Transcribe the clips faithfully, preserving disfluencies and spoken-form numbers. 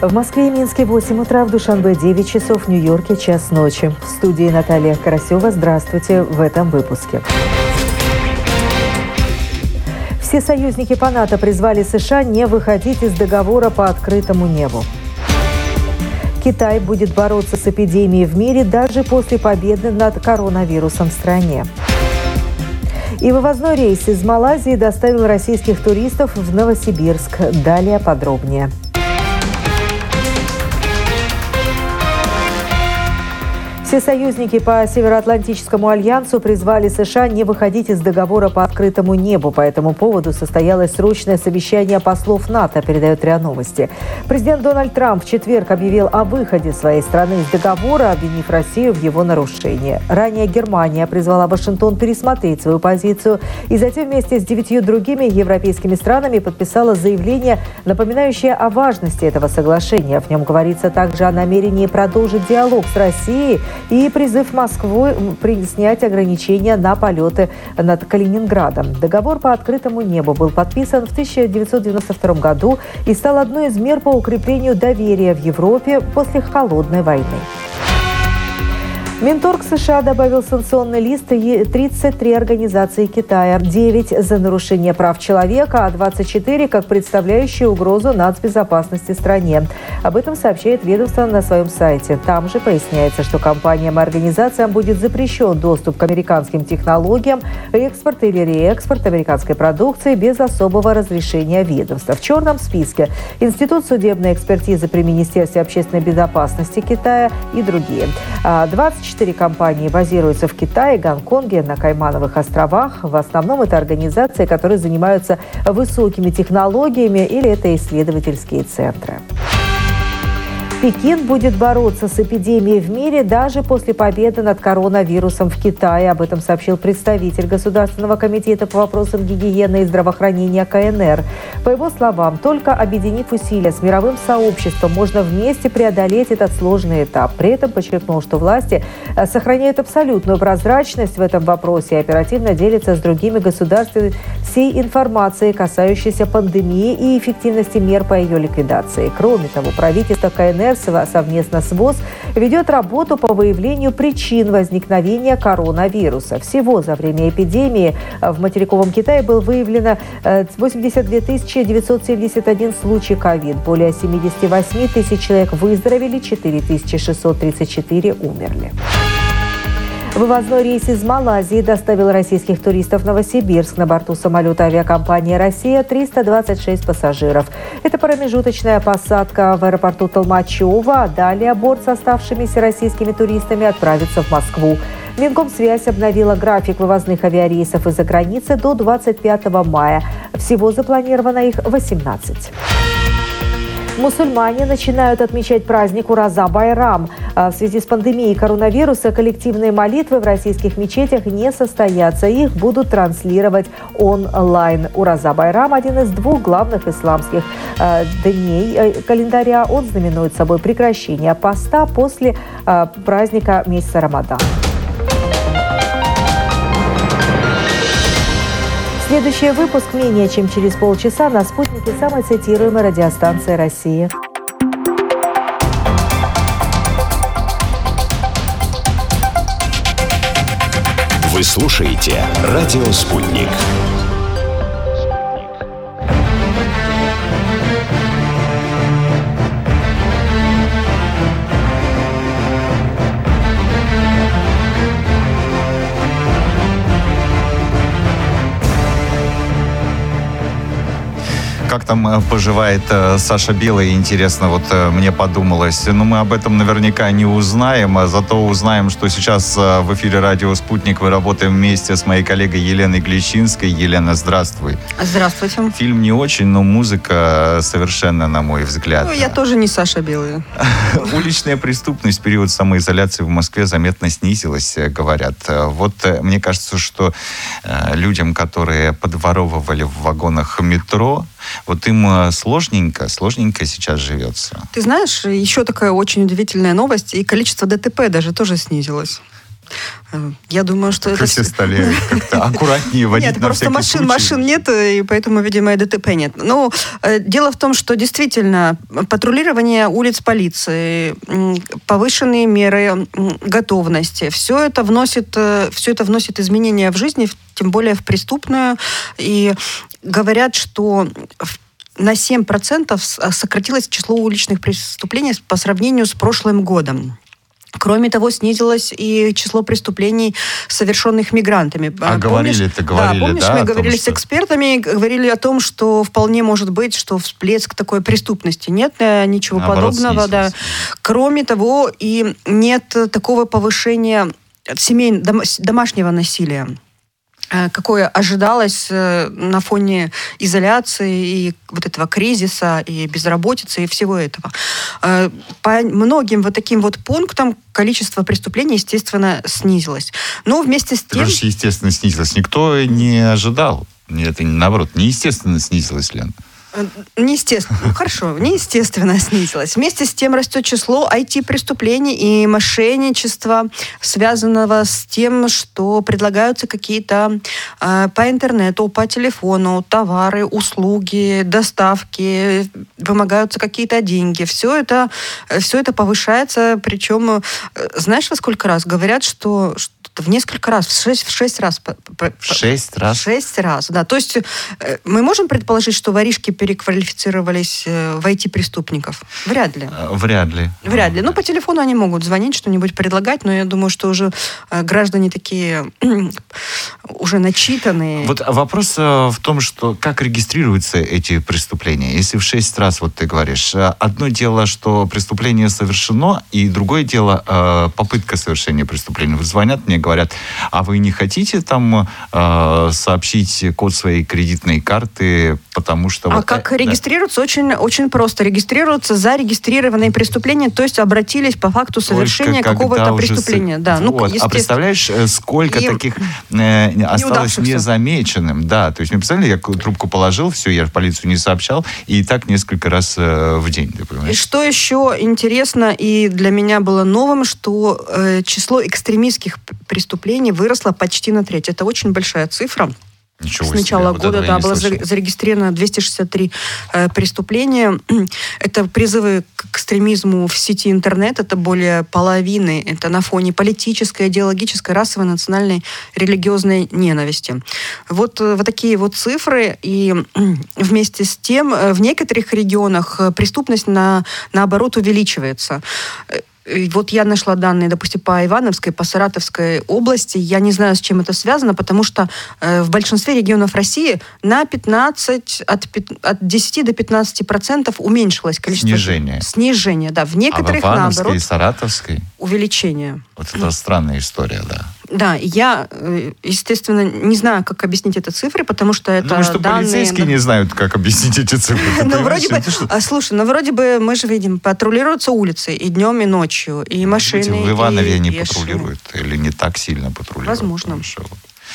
В Москве и Минске восемь утра, в Душанбе девять часов, в Нью-Йорке час ночи. В студии Наталья Карасева. Здравствуйте в этом выпуске. Все союзники по НАТО призвали США не выходить из договора по открытому небу. Китай будет бороться с эпидемией в мире даже после победы над коронавирусом в стране. И вывозной рейс из Малайзии доставил российских туристов в Новосибирск. Далее подробнее. Все союзники по Североатлантическому альянсу призвали США не выходить из договора по открытому небу. По этому поводу состоялось срочное совещание послов НАТО, передает РИА Новости. Президент Дональд Трамп в четверг объявил о выходе своей страны из договора, обвинив Россию в его нарушении. Ранее Германия призвала Вашингтон пересмотреть свою позицию и затем вместе с девятью другими европейскими странами подписала заявление, напоминающее о важности этого соглашения. В нем говорится также о намерении продолжить диалог с Россией и призыв Москвы снять ограничения на полеты над Калининградом. Договор по открытому небу был подписан в тысяча девятьсот девяносто втором году и стал одной из мер по укреплению доверия в Европе после холодной войны. Минторг США добавил в санкционный лист тридцать три организации Китая, девять за нарушение прав человека, а двадцать четыре как представляющие угрозу нацбезопасности стране. Об этом сообщает ведомство на своем сайте. Там же поясняется, что компаниям и организациям будет запрещен доступ к американским технологиям, экспорт или реэкспорт американской продукции без особого разрешения ведомства. В черном списке Институт судебной экспертизы при Министерстве общественной безопасности Китая и другие. двадцать четыре компании базируются в Китае, Гонконге, на Каймановых островах. В основном это организации, которые занимаются высокими технологиями или это исследовательские центры. Пекин будет бороться с эпидемией в мире даже после победы над коронавирусом в Китае. Об этом сообщил представитель Государственного комитета по вопросам гигиены и здравоохранения ка эн эр. По его словам, только объединив усилия с мировым сообществом, можно вместе преодолеть этот сложный этап. При этом подчеркнул, что власти сохраняют абсолютную прозрачность в этом вопросе и оперативно делятся с другими государствами всей информацией, касающейся пандемии и эффективности мер по ее ликвидации. Кроме того, правительство ка эн эр совместно с ВОЗ ведет работу по выявлению причин возникновения коронавируса. Всего за время эпидемии в материковом Китае было выявлено восемьдесят две тысячи девятьсот семьдесят один случай ковид. Более семьдесят восемь тысяч человек выздоровели, четыре тысячи шестьсот тридцать четыре умерли. Вывозной рейс из Малайзии доставил российских туристов в Новосибирск. На борту самолета авиакомпании «Россия» триста двадцать шесть пассажиров. Это промежуточная посадка в аэропорту Толмачево, а далее борт с оставшимися российскими туристами отправится в Москву. Минкомсвязь обновила график вывозных авиарейсов из-за границы до двадцать пятого мая. Всего запланировано их восемнадцать. Мусульмане начинают отмечать праздник Ураза-Байрам. В связи с пандемией коронавируса коллективные молитвы в российских мечетях не состоятся. Их будут транслировать онлайн. Ураза-Байрам – один из двух главных исламских э, дней э, календаря. Он знаменует собой прекращение поста после э, праздника месяца Рамадан. Следующий выпуск менее чем через полчаса на «Спутнике» самой цитируемой радиостанции России. Вы слушаете «Радио Спутник». Как там поживает Саша Белый, интересно, вот мне подумалось. Ну, мы об этом наверняка не узнаем, а зато узнаем, что сейчас в эфире «Радио Спутник» вы работаем вместе с моей коллегой Еленой Глещинской. Елена, здравствуй. Здравствуйте. Фильм не очень, но музыка совершенно, на мой взгляд. Ну, я тоже не Саша Белый. Уличная преступность в период самоизоляции в Москве заметно снизилась, говорят. Вот мне кажется, что людям, которые подворовывали в вагонах метро, вот им сложненько, сложненько сейчас живется. Ты знаешь, еще такая очень удивительная новость, и количество ДТП даже тоже снизилось. Я думаю, что как это... все стали как-то аккуратнее водить нет, на просто всякий машин, случай. машин нет, и поэтому, видимо, и ДТП нет. Но э, дело в том, что действительно патрулирование улиц полиции, м, повышенные меры м, готовности, все это вносит, э, все это вносит изменения в жизнь, в- тем более в преступную. И говорят, что в на семь процентов с- сократилось число уличных преступлений по сравнению с прошлым годом. Кроме того, снизилось и число преступлений, совершенных мигрантами. А Помнишь- говорили-то, говорили, да, помнишь, да, мы о том, говорили что- с экспертами, говорили о том, что вполне может быть, что всплеск такой преступности. Нет э, ничего Наоборот, подобного. Да. снизился. Кроме того, и нет э, такого повышения семей, дом- домашнего насилия, э, какое ожидалось э, на фоне изоляции и вот этого кризиса, и безработицы, и всего этого. Э, По многим вот таким вот пунктам количество преступлений, естественно, снизилось. Но вместе с Это тем... же естественно снизилось. Никто не ожидал. Это, наоборот, неестественно снизилось, Лен. Э, Неестественно, ну, хорошо, неестественно снизилось. Вместе с тем растет число ай ти-преступлений и мошенничества, связанного с тем, что предлагаются какие-то э, по интернету, по телефону товары, услуги, доставки, вымогаются какие-то деньги. Все это, все это повышается, причем, э, знаешь, во сколько раз? Говорят, что, что в несколько раз, в шесть, в шесть раз. по- по- В шесть раз? В шесть раз, да. То есть э, мы можем предположить, что воришки переквалифицировались э, в ай ти-преступников? Вряд ли. Э, Вряд ли. Вряд ли. Ну, по телефону они могут звонить, что-нибудь предлагать, но я думаю, что уже э, граждане такие уже начитанные. Вот вопрос э, в том, что как регистрируются эти преступления. Если в шесть раз, вот ты говоришь, э, одно дело, что преступление совершено, и другое дело э, попытка совершения преступления. Вот звонят мне, говорят, а вы не хотите там э, сообщить код своей кредитной карты, потому что... А вот, как э, регистрируются? Очень, очень просто. Регистрируются зарегистрированные преступления, то есть обратились по факту Только совершения когда какого-то уже преступления. с- Да, ну, вот. А естественно. представляешь, э, сколько И таких э, осталось неудавшихся. незамеченным. Да, то есть, мне представляли, я трубку положил, все, я в полицию не сообщал, и так несколько раз э, в день, ты И понимаешь? что еще интересно и для меня было новым, что э, число экстремистских п- преступлений выросло почти на треть. Это очень большая цифра. Ничего С начала себе, вот года этого я да, не было слышал. за- зарегистрировано двести шестьдесят три э, преступления. Это призывы к экстремизму в сети интернет. Это более половины. Это на фоне политической, идеологической, расовой, национальной, религиозной ненависти. Вот, э, вот такие вот цифры. И м, вместе с тем э, в некоторых регионах э, преступность на, наоборот увеличивается. Э, И вот я нашла данные, допустим, по Ивановской, по Саратовской области. Я не знаю, с чем это связано, потому что э, в большинстве регионов России на пятнадцать, от, пят- от десяти до пятнадцати процентов уменьшилось количество... Снижение. Снижение, да. В А в некоторых, Ивановской и наоборот, Саратовской? увеличение. Вот это странная история, да. Да, и я, э, естественно, не знаю, как объяснить это цифры, потому что это Думаю, что данные... полицейские не знают, как объяснить эти цифры. Ты Ну, понимаешь, вроде бы, это что? а, слушай, ну, вроде бы, мы же видим, патрулируются улицы и днем, и ночью, и машины, Может быть, в Иванове и они пешие. патрулируют, или не так сильно патрулируют. Возможно. потому что вот.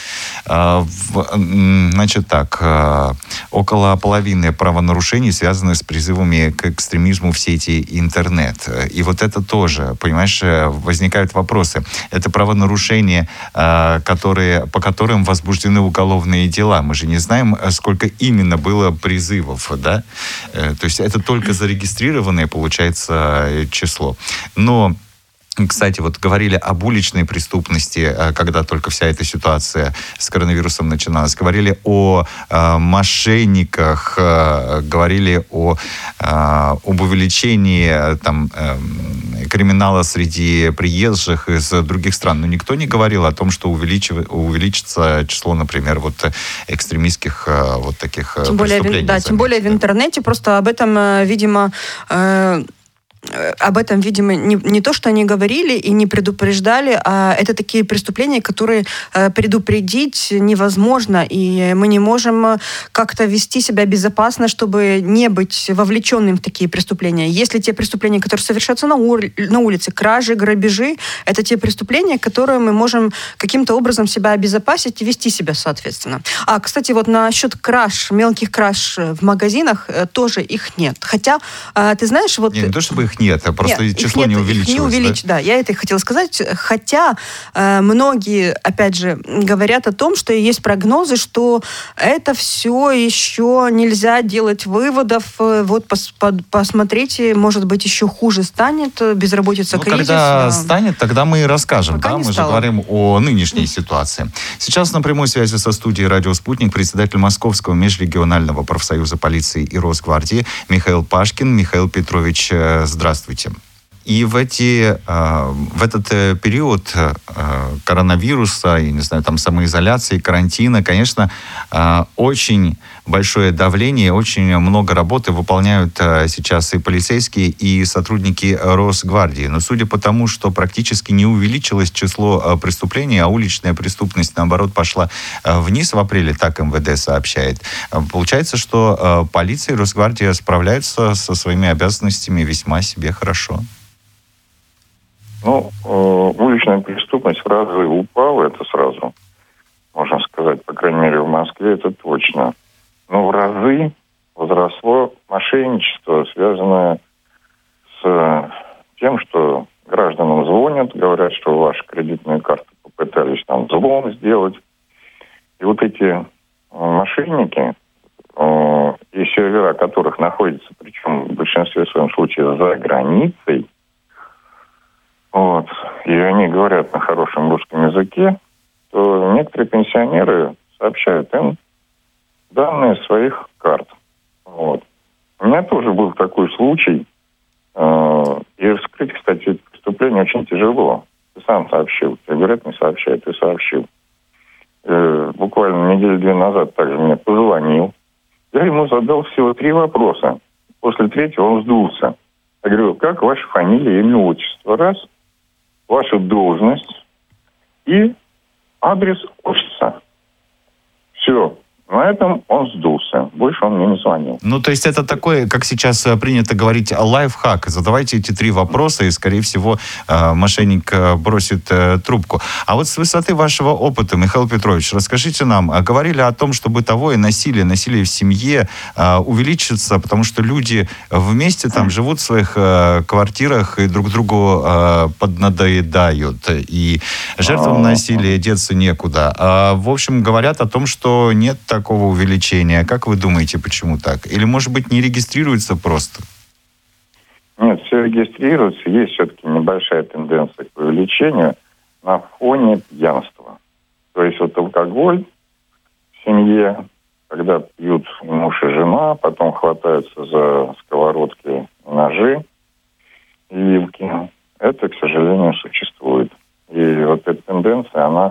А, в- м, Значит так, а, около половины правонарушений связаны с призывами к экстремизму в сети интернет. И вот это тоже, понимаешь, э, возникают вопросы. Это правонарушения, а, которые, по которым возбуждены уголовные дела. Мы же не знаем, э, сколько именно было призывов, да? Э, То есть это только зарегистрированное, получается, э, число. Но кстати, вот говорили об уличной преступности, э, когда только вся эта ситуация с коронавирусом начиналась. Говорили о э, мошенниках, э, говорили о, э, об увеличении э, там, э, криминала среди приезжих из других стран. Но никто не говорил о том, что увеличив- увеличится число, например, вот экстремистских э, вот таких э, Тем более, в ин- преступлений. да, тем более в интернете. Просто об этом, э, видимо, э, э, об этом, видимо, не, не то, что они говорили и не предупреждали, а это такие преступления, которые э, предупредить невозможно, и мы не можем э, как-то вести себя безопасно, чтобы не быть вовлеченным в такие преступления. Если те преступления, которые совершаются на, ур- на улице, кражи, грабежи, это те преступления, которые мы можем каким-то образом себя обезопасить и вести себя соответственно. А, кстати, вот насчет краж, мелких краж в магазинах, э, тоже их нет. Хотя, э, ты знаешь, вот... Не, не то, чтобы их их нет, просто нет, число нет, не увеличилось. Не увелич... да? да, я это и хотела сказать. Хотя э, многие, опять же, говорят о том, что есть прогнозы, что это все еще нельзя делать выводов. Вот пос, под, посмотрите, может быть, еще хуже станет, безработица, ну, кризис. Когда да. станет, тогда мы и расскажем. Пока Да? не Мы стало. же говорим о нынешней ситуации. Сейчас на прямой связи со студией «Радио Спутник» председатель Московского межрегионального профсоюза полиции и Росгвардии Михаил Пашкин. Михаил Петрович, здравствуйте. И в, эти, в этот период коронавируса, я не знаю, там самоизоляции, карантина, конечно, очень большое давление, очень много работы выполняют сейчас и полицейские, и сотрудники Росгвардии. Но судя по тому, что практически не увеличилось число преступлений, а уличная преступность, наоборот, пошла вниз в апреле, так эм вэ дэ сообщает, получается, что полиция и Росгвардия справляются со своими обязанностями весьма себе хорошо. Ну, э, уличная преступность в разы упала, это сразу, можно сказать, по крайней мере, в Москве это точно. Но в разы возросло мошенничество, связанное с тем, что гражданам звонят, говорят, что ваши кредитные карты попытались там взлом сделать. И вот эти мошенники, э, и сервера которых находятся, причем в большинстве своем случаев за границей, вот, и они говорят на хорошем русском языке, то некоторые пенсионеры сообщают им данные своих карт. Вот. У меня тоже был такой случай. Э, и вскрыть, кстати, это преступление очень тяжело. Ты сам сообщил. Тебе говорят, не сообщай, ты сообщил. Э, буквально неделю-две назад также мне позвонил. Я ему задал всего три вопроса. После третьего он сдулся. Я говорю, как ваша фамилия, имя, отчество? Раз. Ваша должность и адрес офиса. Все. На этом он сдулся. Больше он мне не звонил. Ну, то есть это такое, как сейчас принято говорить, лайфхак. Задавайте эти три вопроса, и, скорее всего, мошенник бросит трубку. А вот с высоты вашего опыта, Михаил Петрович, расскажите нам, говорили о том, что бытовое насилие, насилие в семье увеличится, потому что люди вместе там живут в своих квартирах и друг другу поднадоедают. И жертвам насилия деться некуда. В общем, говорят о том, что нет такого увеличения. Как вы думаете, почему так? Или, может быть, не регистрируется просто? Нет, все регистрируется. Есть все-таки небольшая тенденция к увеличению на фоне пьянства. То есть вот алкоголь в семье, когда пьют муж и жена, потом хватаются за сковородки, ножи и вилки. Это, к сожалению, существует. И вот эта тенденция, она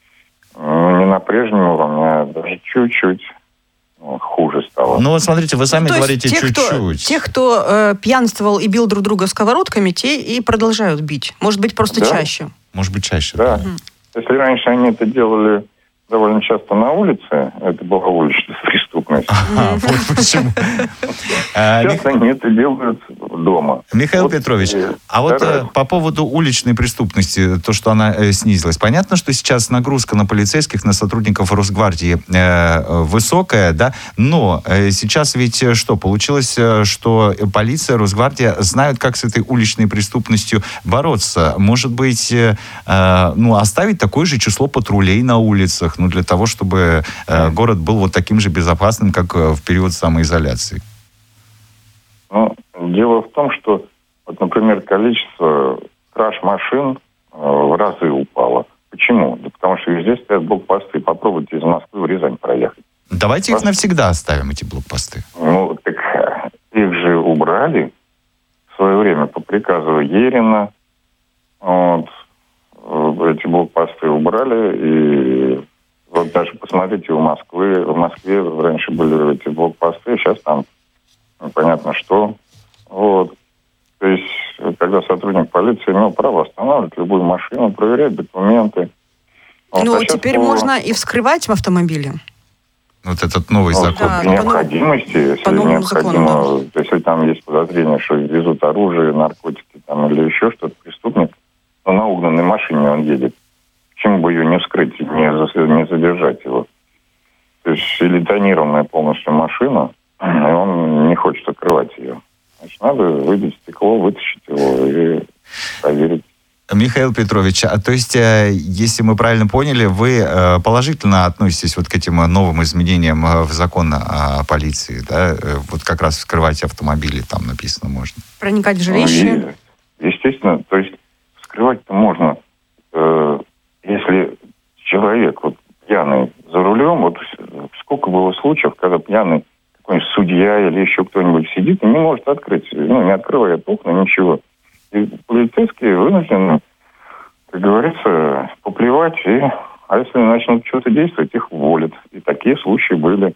не на прежнем уровне, а даже чуть-чуть ну, хуже стало. Ну вот смотрите, вы сами ну, говорите те, чуть-чуть. Кто, те, кто э, пьянствовал и бил друг друга сковородками, те и продолжают бить. Может быть, просто да. чаще. Может быть, чаще. Да. да. Если раньше они это делали довольно часто на улице, это была уличная преступность. Ага, вот почему. Сейчас они это делают дома. Михаил Петрович, а вот по поводу уличной преступности, то, что она снизилась, понятно, что сейчас нагрузка на полицейских, на сотрудников Росгвардии высокая, да, но сейчас ведь что, получилось, что полиция, Росгвардия знают, как с этой уличной преступностью бороться. Может быть, ну, оставить такое же число патрулей на улицах, ну, для того, чтобы э, город был вот таким же безопасным, как э, в период самоизоляции? Ну, дело в том, что, вот, например, количество краж машин э, в разы упало. Почему? Да потому что везде стоят блокпосты. Попробуйте из Москвы в Рязань проехать. Давайте их навсегда оставим, эти блокпосты. Ну, так их же убрали в свое время по приказу Ерина. Вот. Эти блокпосты убрали, и вот даже посмотрите, у Москвы, в Москве раньше были эти блокпосты, сейчас там непонятно что. Вот. То есть, когда сотрудник полиции имел право останавливать любую машину, проверять документы. Вот. Ну, А теперь по... можно и вскрывать в автомобиле. Вот этот новый ну, закон. Да, по необходимости, если необходимо, закону, да. если там есть подозрение, что везут оружие, наркотики там, или еще что-то, преступник, но на угнанной машине он едет. Почему бы ее не вскрыть, не, не задержать его? То есть или тонированная полностью машина, и он не хочет открывать ее. Значит, надо выбить стекло, вытащить его и проверить. Михаил Петрович, а то есть, если мы правильно поняли, вы положительно относитесь вот к этим новым изменениям в закон о полиции, да? Вот как раз вскрывать автомобили, там написано, можно. Проникать в жилище? Ну, естественно, то есть вскрывать-то можно, э, если человек вот пьяный за рулем, вот сколько было случаев, когда пьяный какой-нибудь судья или еще кто-нибудь сидит и не может открыть, ну, не открывает окна, ничего. И полицейские вынуждены, как говорится, поплевать, и, а если начнут что-то действовать, их уволят. И такие случаи были.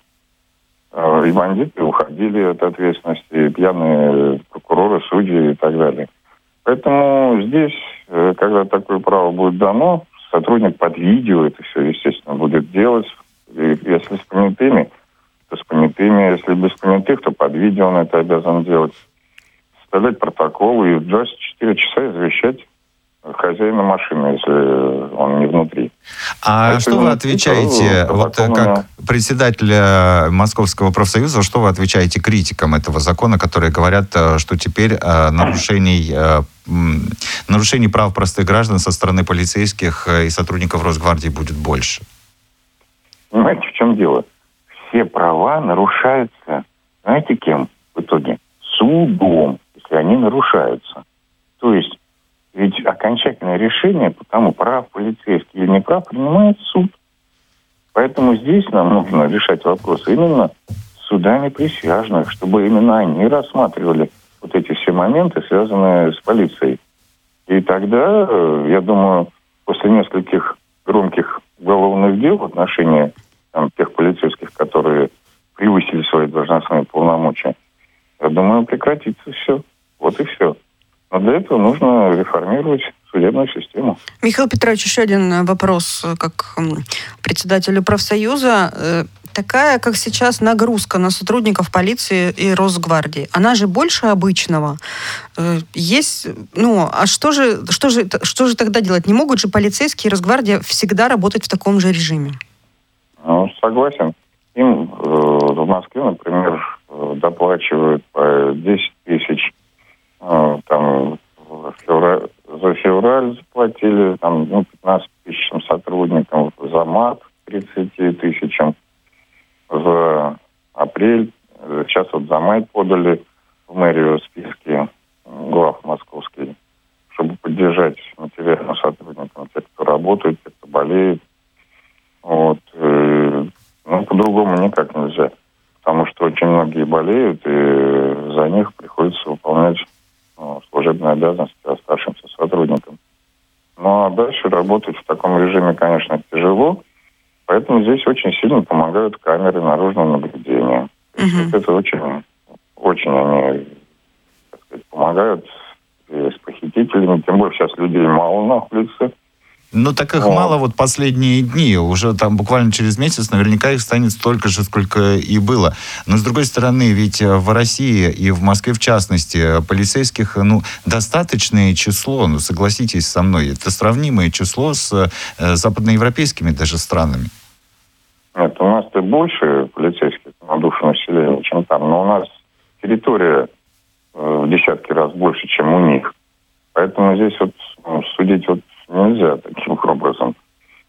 И бандиты уходили от ответственности, и пьяные прокуроры, судьи и так далее. Поэтому здесь, когда такое право будет дано, сотрудник под видео это все, естественно, будет делать. И если с понятыми, то с понятыми. Если без понятых, то под видео он это обязан делать. Составлять протокол и в двадцать четыре часа извещать хозяина машины, если он не внутри. А, а что вы отвечаете, то, вот как председатель Московского профсоюза, что вы отвечаете критикам этого закона, которые говорят, что теперь э, нарушений, э, нарушений прав простых граждан со стороны полицейских и сотрудников Росгвардии будет больше? Понимаете, в чем дело? Все права нарушаются, знаете, кем в итоге? Судом, если они нарушаются. То есть, ведь окончательное решение по тому, прав полицейский или не прав, принимает суд. Поэтому здесь нам нужно решать вопросы именно судами присяжных, чтобы именно они рассматривали вот эти все моменты, связанные с полицией. И тогда, я думаю, после нескольких громких уголовных дел в отношении там, тех полицейских, которые превысили свои должностные полномочия, я думаю, прекратится все. Вот и все. Но для этого нужно реформировать судебную систему. Михаил Петрович, еще один вопрос, как председателю профсоюза. Такая, как сейчас, нагрузка на сотрудников полиции и Росгвардии, она же больше обычного. Есть, ну, а что же, что же, что же тогда делать? Не могут же полицейские и Росгвардия всегда работать в таком же режиме? Ну, согласен. Им э, в Москве, например, доплачивают по десять тысяч. Э, там февраль, за февраль заплатили там, ну, пятнадцать тысячам сотрудникам, за март тридцать тысячам, за апрель, сейчас вот за май подали в мэрию списки глав московских, чтобы поддержать материально сотрудникам, тех, кто работает, тех, кто болеет. Вот. Ну, по-другому никак нельзя. Потому что очень многие болеют, и за них приходится выполнять ну, служебные обязанности оставшимся сотрудникам. Ну, а дальше работать в таком режиме, конечно, тяжело. Поэтому здесь очень сильно помогают камеры наружного наблюдения. Uh-huh. Вот это очень, очень они, так сказать, помогают и с похитителями. Тем более сейчас людей мало на улице. Ну, так их вот. мало вот последние дни. Уже там буквально через месяц наверняка их станет столько же, сколько и было. Но, с другой стороны, ведь в России и в Москве, в частности, полицейских, ну, достаточное число, ну, согласитесь со мной, это сравнимое число с э, западноевропейскими даже странами. Нет, у нас-то больше полицейских на душу населения, чем там. Но у нас территория э, в десятки раз больше, чем у них. Поэтому здесь вот ну, судить вот нельзя таким образом.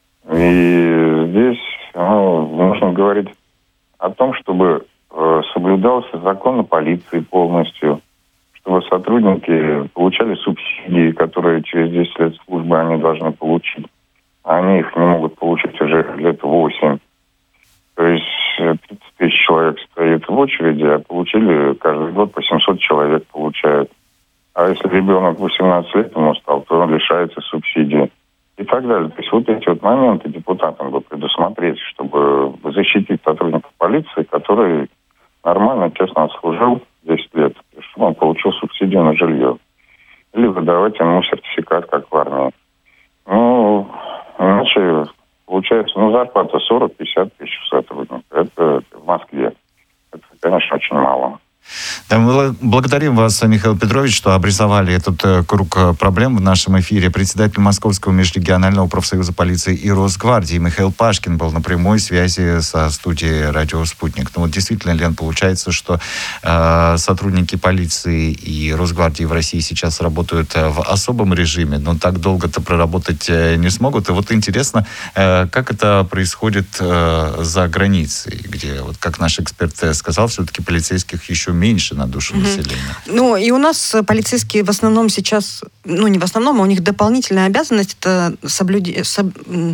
И здесь ну, нужно говорить о том, чтобы э, соблюдался закон о полиции полностью, чтобы сотрудники получали субсидии, которые через десять лет службы они должны получить. А они их не могут получить уже лет восемь. То есть тридцать тысяч человек стоит в очереди, а получили каждый год по семьсот человек получают. А если ребенок восемнадцать лет ему стал, то он лишается субсидии. И так далее. То есть вот эти вот моменты депутатам бы предусмотреть, чтобы защитить сотрудников полиции, который нормально, честно отслужил десять лет, чтобы он получил субсидию на жилье. Или выдавать ему сертификат, как в армии. Ну, иначе получается, ну, зарплата сорок-пятьдесят тысяч сотрудников. Это в Москве. Это, конечно, очень мало. Да, мы благодарим вас, Михаил Петрович, что обрисовали этот круг проблем в нашем эфире. Председатель Московского межрегионального профсоюза полиции и Росгвардии Михаил Пашкин был на прямой связи со студией «Радио Спутник». Ну вот действительно, Лен, получается, что э, сотрудники полиции и Росгвардии в России сейчас работают в особом режиме, но так долго-то проработать не смогут. И вот интересно, э, как это происходит э, за границей, где, вот как наш эксперт сказал, все-таки полицейских еще меньше на душу mm-hmm. населения. Ну, и у нас полицейские в основном сейчас, ну, не в основном, а у них дополнительная обязанность — это соблюдение... Соб...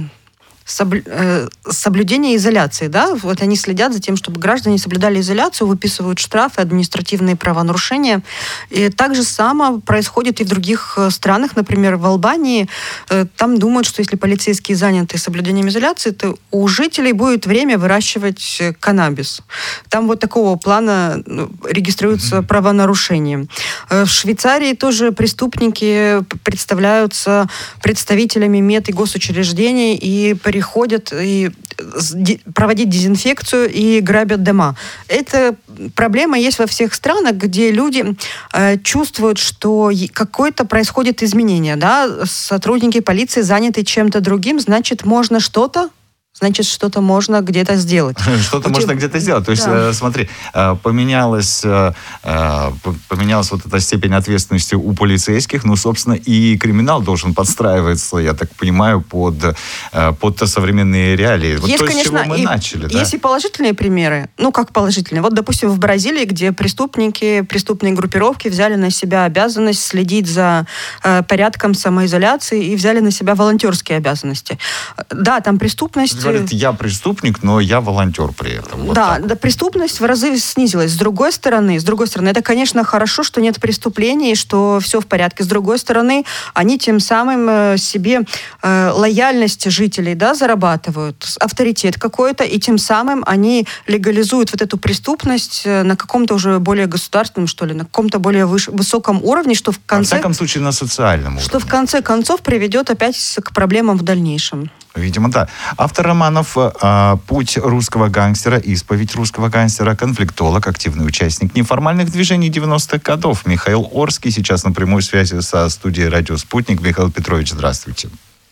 соблюдение изоляции, да, вот они следят за тем, чтобы граждане соблюдали изоляцию, выписывают штрафы, административные правонарушения. И так же само происходит и в других странах, например, в Албании. Там думают, что если полицейские заняты соблюдением изоляции, то у жителей будет время выращивать каннабис. Там вот такого плана регистрируются mm-hmm. правонарушения. В Швейцарии тоже преступники представляются представителями мед и госучреждений и приходят и проводить дезинфекцию и грабят дома. Эта проблема есть во всех странах, где люди э, чувствуют, что какое-то происходит изменение. Да? Сотрудники полиции заняты чем-то другим, значит, можно что-то значит, что-то можно где-то сделать. Что-то можно тебя... где-то сделать. То есть, да. э, смотри, э, поменялась, э, поменялась вот эта степень ответственности у полицейских, ну, собственно, и криминал должен подстраиваться, я так понимаю, под, э, под современные реалии. Вот есть, то, конечно, с чего мы и, начали. Да? Есть и положительные примеры. Ну, как положительные? Вот, допустим, в Бразилии, где преступники, преступные группировки взяли на себя обязанность следить за э, порядком самоизоляции и взяли на себя волонтерские обязанности. Да, там преступность... Говорит, я преступник, но я волонтер при этом. Вот да, да, преступность в разы снизилась. С другой стороны, с другой стороны, это, конечно, хорошо, что нет преступлений, что все в порядке. С другой стороны, они тем самым себе э, лояльность жителей, да, зарабатывают, авторитет какой-то, и тем самым они легализуют вот эту преступность на каком-то уже более государственном, что ли, на каком-то более выш... высоком уровне, что в конце... Во всяком случае, на социальном уровне. Что в конце концов приведет опять к проблемам в дальнейшем. Видимо, да. Автор романов «Путь русского гангстера», «Исповедь русского гангстера», конфликтолог, активный участник неформальных движений девяностых годов Михаил Орский сейчас на прямой связи со студией «Радио Спутник». Михаил Петрович, здравствуйте.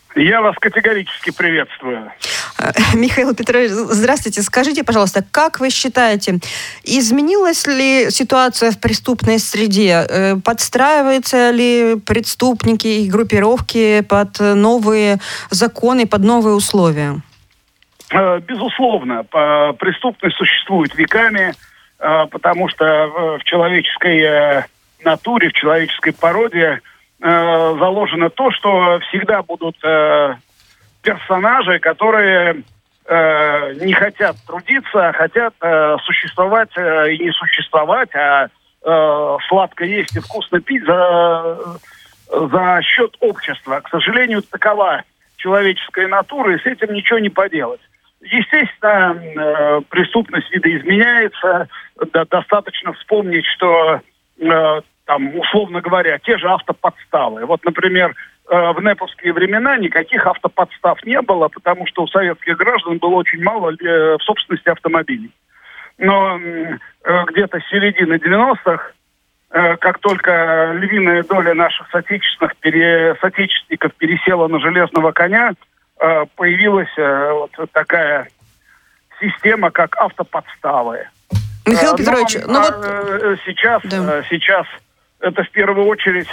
Я вас категорически приветствую. Михаил Петрович, здравствуйте. Скажите, пожалуйста, как вы считаете, изменилась ли ситуация в преступной среде? Подстраиваются ли преступники и группировки под новые законы, под новые условия? Безусловно. Преступность существует веками, потому что в человеческой натуре, в человеческой породе заложено то, что всегда будут э, персонажи, которые э, не хотят трудиться, а хотят э, существовать э, и не существовать, а э, сладко есть и вкусно пить за, за счет общества. К сожалению, такова человеческая натура, и с этим ничего не поделать. Естественно, э, преступность видоизменяется. Да, достаточно вспомнить, что э, там, условно говоря, те же автоподставы. Вот, например, в нэповские времена никаких автоподстав не было, потому что у советских граждан было очень мало в собственности автомобилей. Но где-то с середины девяностых, как только львиная доля наших соотечественных, пере, соотечественников пересела на железного коня, появилась вот такая система, как автоподставы. Михаил Петрович, Но, ну вот... сейчас, да. сейчас это в первую очередь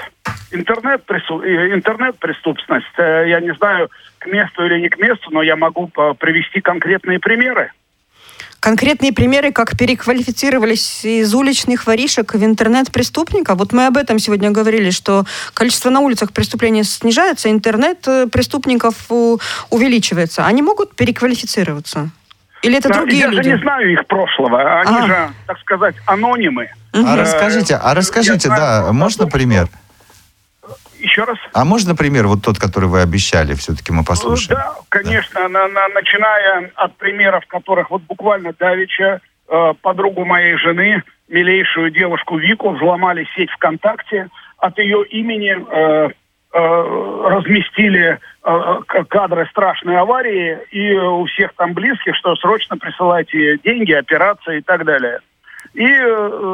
интернет-преступность. Я не знаю, к месту или не к месту, но я могу привести конкретные примеры. Конкретные примеры, как переквалифицировались из уличных воришек в интернет-преступников. Вот мы об этом сегодня говорили, что количество на улицах преступлений снижается, интернет-преступников увеличивается. Они могут переквалифицироваться? Или это да, другие я люди? Я же не знаю их прошлого. Они а. же, так сказать, анонимы. А расскажите, а расскажите, да, знаю, можно пример? Еще раз? А можно пример, вот тот, который вы обещали, все-таки мы послушаем? Да, конечно, да. На, на, начиная от примеров, которых вот буквально давеча э, подругу моей жены, милейшую девушку Вику, взломали сеть ВКонтакте, от ее имени э, э, разместили э, кадры страшной аварии, и у всех там близких, что срочно присылайте деньги, операции и так далее. И э,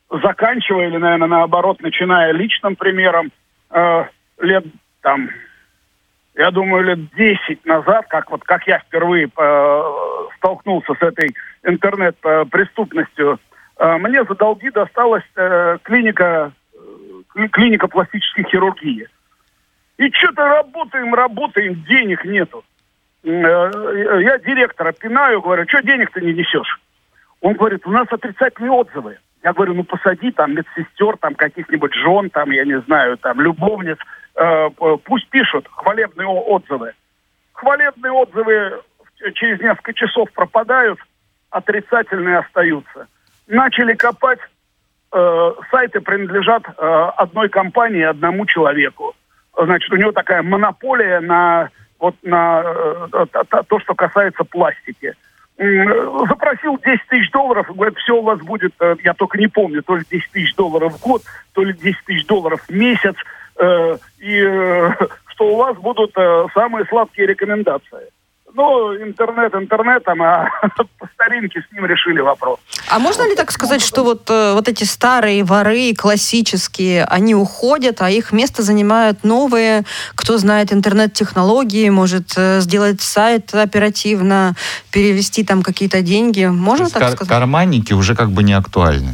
заканчивая или, наверное, наоборот, начиная личным примером, э, лет там, я думаю, лет десять назад, как вот как я впервые э, столкнулся с этой интернет-преступностью, э, мне за долги досталась э, клиника, э, клиника пластической хирургии. И что-то работаем, работаем, денег нету. Э, я директора пинаю, говорю, что денег-то не несешь? Он говорит, у нас отрицательные отзывы. Я говорю, ну посади там медсестер, там каких-нибудь жен, там, я не знаю, там, любовниц, э, пусть пишут хвалебные отзывы. Хвалебные отзывы через несколько часов пропадают, отрицательные остаются. Начали копать, э, сайты принадлежат э, одной компании, одному человеку. Значит, у него такая монополия на, вот, на э, то, что касается пластики. Запросил десять тысяч долларов, и говорит, все у вас будет, я только не помню, то ли десять тысяч долларов в год, то ли десять тысяч долларов в месяц, э, и э, что у вас будут э, самые сладкие рекомендации. Ну, интернет интернетом, а по старинке с ним решили вопрос. А можно ли так сказать, что вот, вот эти старые воры, классические, они уходят, а их место занимают новые, кто знает интернет-технологии, может сделать сайт оперативно, перевести там какие-то деньги? Можно так кар- сказать? Карманники уже как бы не актуальны.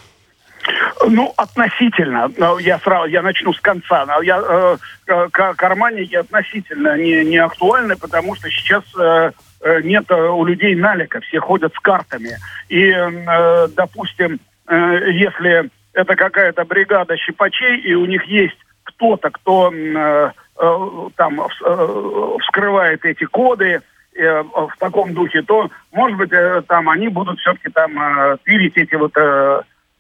Ну, относительно. Я сразу, я начну с конца. Я, э, карманники относительно не, не актуальны, потому что сейчас э, нет у людей налика, все ходят с картами. И, э, допустим, э, если это какая-то бригада щипачей, и у них есть кто-то, кто э, э, там э, вскрывает эти коды, э, в таком духе, то, может быть, э, там они будут все-таки там э, тырить эти вот... Э,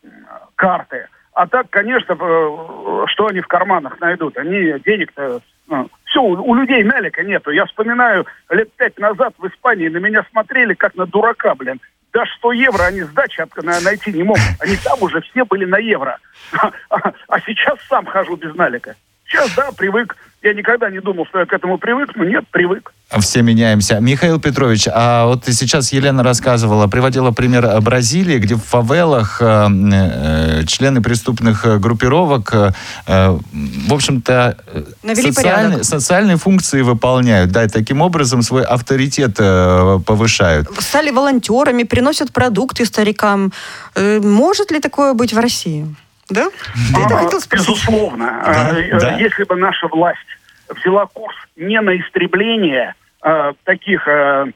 карты. А так, конечно, что они в карманах найдут? Они денег-то... Ну, все, у, у людей налика нету. Я вспоминаю, лет пять назад в Испании на меня смотрели как на дурака, блин. Даже сто евро они сдачи найти не могут. Они там уже все были на евро. А, а, а сейчас сам хожу без налика. Сейчас, да, привык. Я никогда не думал, что я к этому привык, но нет, привык. Все меняемся. Михаил Петрович, а вот сейчас Елена рассказывала, приводила пример Бразилии, где в фавелах э, э, члены преступных группировок, э, в общем-то, социальные, социальные функции выполняют, да, и таким образом свой авторитет э, повышают. Стали волонтерами, приносят продукты старикам. Э, может ли такое быть в России? Да? А, безусловно. Да? А, да? Если бы наша власть взяла курс не на истребление а, таких а,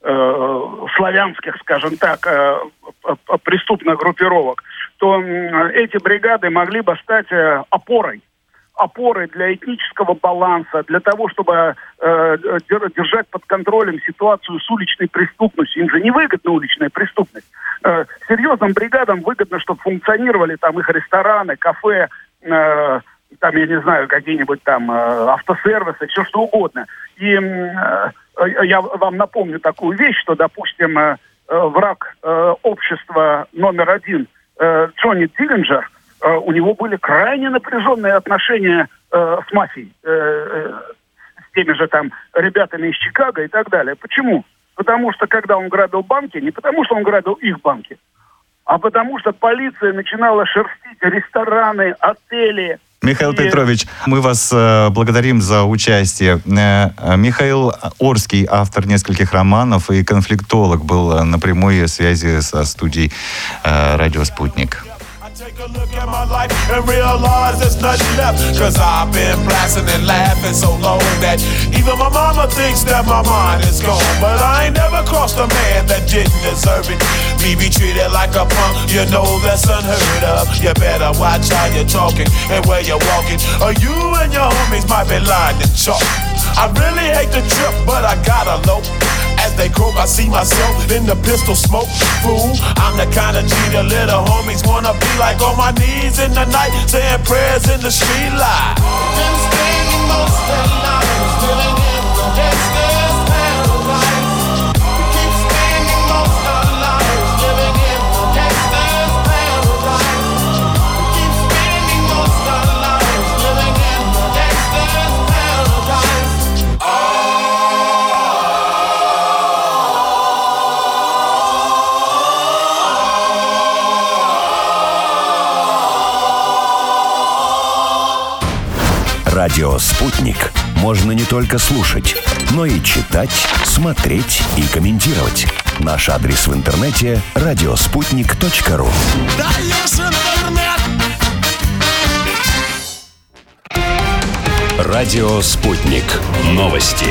а, славянских, скажем так, а, а, преступных группировок, то а, эти бригады могли бы стать а, опорой. опорой для этнического баланса, для того, чтобы э, держать под контролем ситуацию с уличной преступностью. Им же не выгодна уличная преступность. Э, серьезным бригадам выгодно, чтобы функционировали там их рестораны, кафе, э, там, я не знаю, какие-нибудь там э, автосервисы, все что угодно. И э, я вам напомню такую вещь, что, допустим, э, враг э, общества номер один э, Джонни Диллинджер, у него были крайне напряженные отношения э, с мафией, э, э, с теми же там ребятами из Чикаго и так далее. Почему? Потому что когда он грабил банки, не потому что он грабил их банки, а потому что полиция начинала шерстить рестораны, отели. Михаил и... Петрович, мы вас э, благодарим за участие. Э, Михаил Орский, автор нескольких романов и конфликтолог, был на прямой связи со студией э, «Радио Спутник». Take a look at my life and realize there's nothing left. Cause I've been blasting and laughing so long that even my mama thinks that my mind is gone. But I ain't never crossed a man that didn't deserve it. Me be treated like a punk, you know that's unheard of. You better watch how you're talking and where you're walking, or you and your homies might be lying to chalk. I really hate the trip, but I gotta low. As they croak, I see myself in the pistol smoke. Fool, I'm the kind of G the little homies wanna be like, on my knees in the night, saying prayers in the street light. Been spending most of the night living in the gangster's paradise. We keep spending most of the night living in the gangster's paradise. We keep spending most of the night living in the gangster's paradise. Oh. Радио «Спутник» можно не только слушать, но и читать, смотреть и комментировать. Наш адрес в интернете – радиоспутник точка ру. Радио «Спутник». Новости.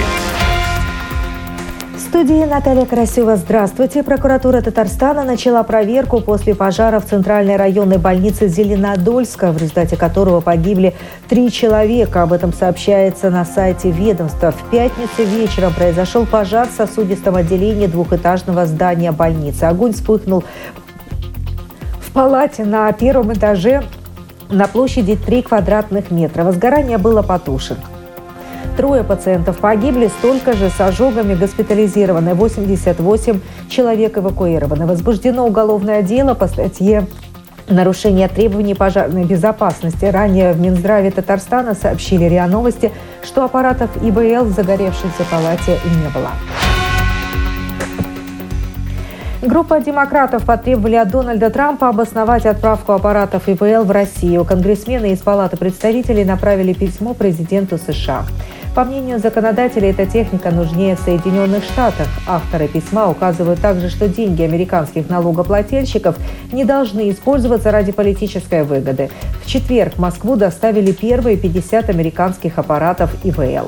В студии Наталья Карасева. Здравствуйте. Прокуратура Татарстана начала проверку после пожара в Центральной районной больнице Зеленодольска, в результате которого погибли три человека. Об этом сообщается на сайте ведомства. В пятницу вечером произошел пожар в сосудистом отделении двухэтажного здания больницы. Огонь вспыхнул в палате на первом этаже на площади три квадратных метра. Возгорание было потушено. Трое пациентов погибли, столько же с ожогами госпитализированы, восемьдесят восемь человек эвакуированы. Возбуждено уголовное дело по статье «Нарушение требований пожарной безопасности». Ранее в Минздраве Татарстана сообщили РИА Новости, что аппаратов ИВЛ в загоревшейся палате не было. Группа демократов потребовали от Дональда Трампа обосновать отправку аппаратов ИВЛ в Россию. Конгрессмены из Палаты представителей направили письмо президенту США. По мнению законодателей, эта техника нужнее в Соединенных Штатах. Авторы письма указывают также, что деньги американских налогоплательщиков не должны использоваться ради политической выгоды. В четверг в Москву доставили первые пятьдесят американских аппаратов ИВЛ.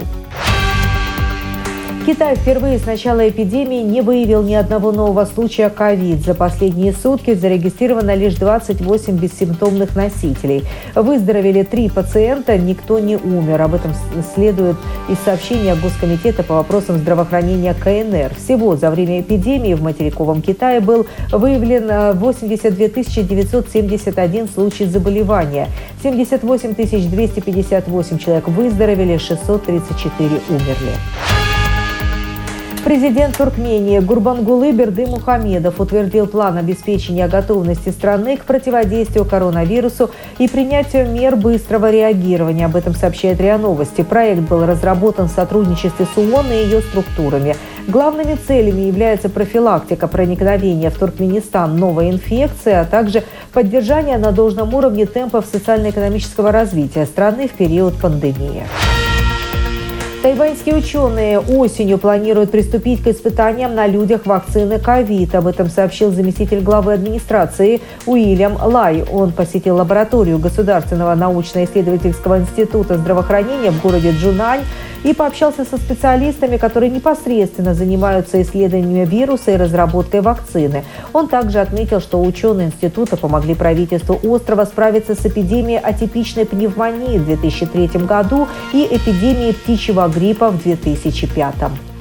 Китай впервые с начала эпидемии не выявил ни одного нового случая ковид. За последние сутки зарегистрировано лишь двадцать восемь бессимптомных носителей. Выздоровели три пациента, никто не умер. Об этом следует из сообщения Госкомитета по вопросам здравоохранения КНР. Всего за время эпидемии в материковом Китае был выявлен восемьдесят две тысячи девятьсот семьдесят один случай заболевания. семьдесят восемь тысяч двести пятьдесят восемь человек выздоровели, шестьсот тридцать четыре умерли. Президент Туркмении Гурбангулы Бердымухамедов утвердил план обеспечения готовности страны к противодействию коронавирусу и принятию мер быстрого реагирования. Об этом сообщает РИА Новости. Проект был разработан в сотрудничестве с ООН и ее структурами. Главными целями является профилактика проникновения в Туркменистан новой инфекции, а также поддержание на должном уровне темпов социально-экономического развития страны в период пандемии. Тайваньские ученые осенью планируют приступить к испытаниям на людях вакцины ковид. Об этом сообщил заместитель главы администрации Уильям Лай. Он посетил лабораторию Государственного научно-исследовательского института здравоохранения в городе Джунань и пообщался со специалистами, которые непосредственно занимаются исследованиями вируса и разработкой вакцины. Он также отметил, что ученые института помогли правительству острова справиться с эпидемией атипичной пневмонии в две тысячи третьем году и эпидемией птичьего гриппа в две тысячи пятом.